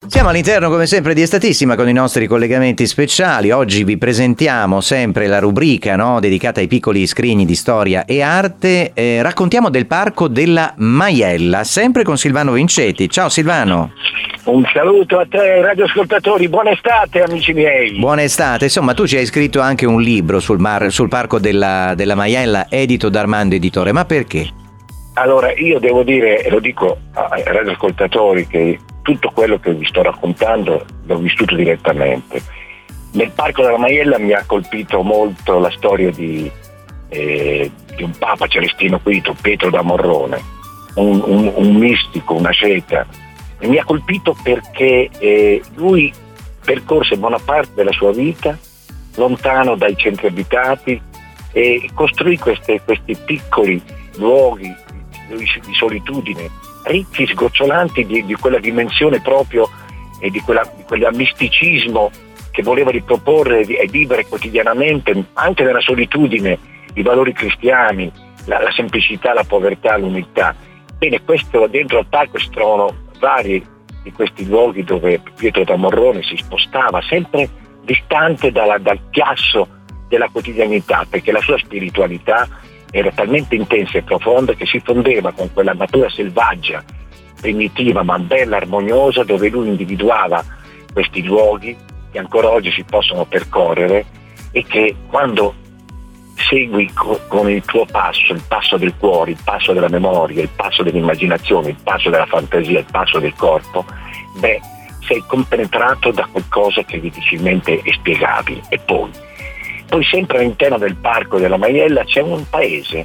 Siamo all'interno come sempre di Estatissima con i nostri collegamenti speciali. Oggi vi presentiamo sempre la rubrica, no, dedicata ai piccoli scrigni di storia e arte. Raccontiamo del Parco della Maiella, sempre con Silvano Vinceti. Ciao Silvano. Un saluto a te radioascoltatori, buona estate amici miei. Buona estate, insomma tu ci hai scritto anche un libro sul Parco della Maiella, edito da Armando Editore, ma perché? Allora io devo dire, e lo dico ai radioascoltatori, che tutto quello che vi sto raccontando l'ho vissuto direttamente. Nel Parco della Maiella mi ha colpito molto la storia di un Papa Celestino V, Pietro da Morrone, un mistico, una asceta. E mi ha colpito perché lui percorse buona parte della sua vita lontano dai centri abitati e costruì questi piccoli luoghi di solitudine, ricchi, sgocciolanti di quella dimensione proprio e di quel misticismo che voleva riproporre e vivere quotidianamente, anche nella solitudine, i valori cristiani, la semplicità, la povertà, l'umiltà. Bene, questo dentro al parco si trovano vari di questi luoghi dove Pietro da Morrone si spostava sempre distante dal chiasso della quotidianità, perché la sua spiritualità era talmente intensa e profonda che si fondeva con quella natura selvaggia, primitiva ma bella, armoniosa, dove lui individuava questi luoghi che ancora oggi si possono percorrere e che quando segui con il tuo passo, il passo del cuore, il passo della memoria, il passo dell'immaginazione, il passo della fantasia, il passo del corpo, sei compenetrato da qualcosa che è difficilmente è spiegabile. E poi sempre all'interno del Parco della Maiella c'è un paese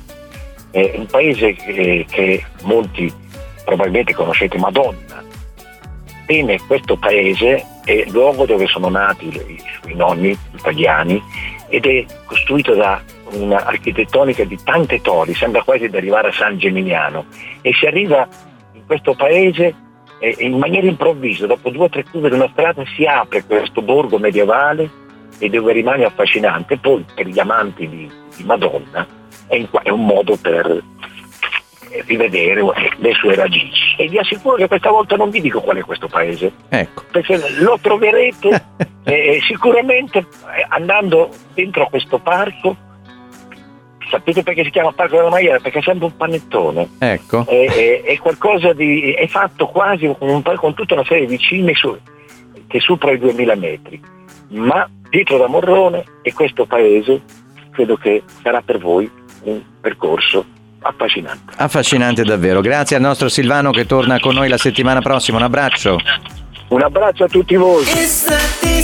che molti probabilmente conoscete, Madonna. Bene, questo paese è il luogo dove sono nati i suoi nonni italiani ed è costruito da un'architettonica di tante torri, sembra quasi di arrivare a San Gemignano, e si arriva in questo paese in maniera improvvisa, dopo 2 o 3 curve di una strada si apre questo borgo medievale e dove rimane affascinante. Poi per gli amanti di Madonna è un modo per rivedere le sue radici, e vi assicuro che questa volta non vi dico qual è questo paese, ecco, perché lo troverete sicuramente andando dentro a questo parco. Sapete perché si chiama Parco della Maiella? Perché sembra un panettone, ecco. È qualcosa è fatto quasi con tutta una serie di cime che supera i 2000 metri, ma Pietro da Morrone e questo paese credo che sarà per voi un percorso affascinante davvero. Grazie al nostro Silvano che torna con noi la settimana prossima. Un abbraccio a tutti voi.